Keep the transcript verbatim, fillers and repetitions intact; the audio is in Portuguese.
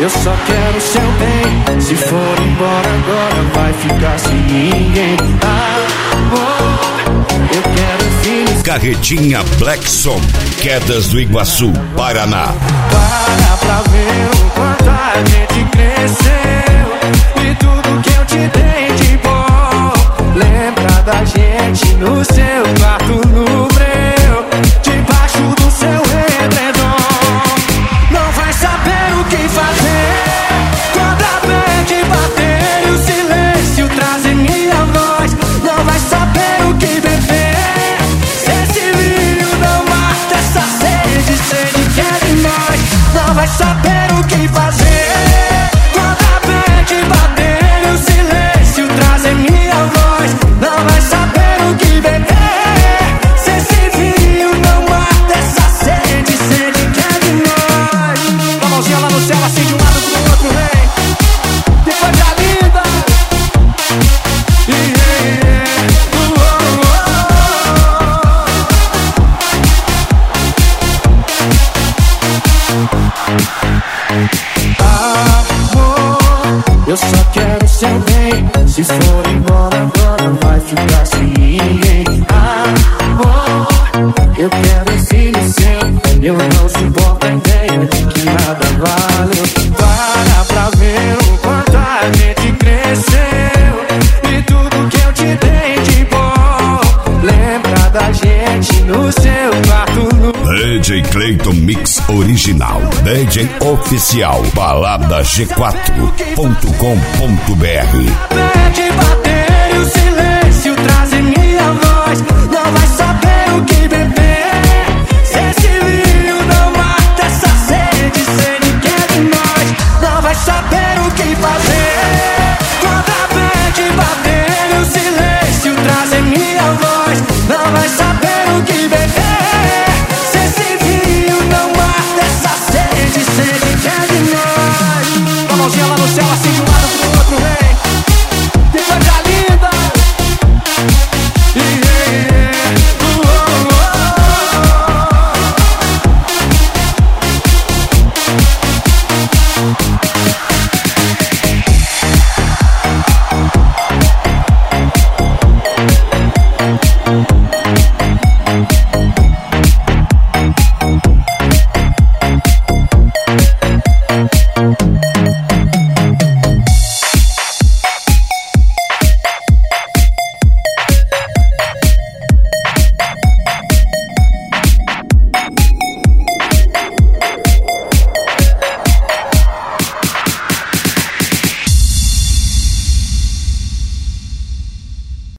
eu só quero seu bem. Se for embora agora, vai ficar sem ninguém. Amor, eu quero filhos. Carretinha Blackson, Quedas do Iguaçu, Paraná. Para pra ver o quanto a gente cresceu e tudo que eu te dei de bom. Lembra da gente no seu quarto, no breu, debaixo do seu edredom. Não vai saber o que fazer quando a mente bater e o silêncio trazer minha voz. Não vai saber o que beber se esse vinho não mata essa sede, sede que é demais. Não vai saber o que fazer quando a mente bater e o silêncio trazer minha voz. Não vai saber o que beber se esse vinho não mata essa sede, sede que é demais. Uma mãozinha lá no céu, assim de um lado pro outro, vem. Depois da vida. Yeah, yeah. Uh, oh, oh. Amor, eu só quero seu bem. Se for embora agora, vai ficar sem ninguém. Amor, eu quero filho seu. Eu não suporto a ideia de que nada vale. Para pra ver o quanto a gente cresceu e tudo que eu te dei de bom. Lembra da gente no seu quarto, no D J Clayton Mix Original, D J Oficial, balada g quatro ponto com ponto b r. bater e o silêncio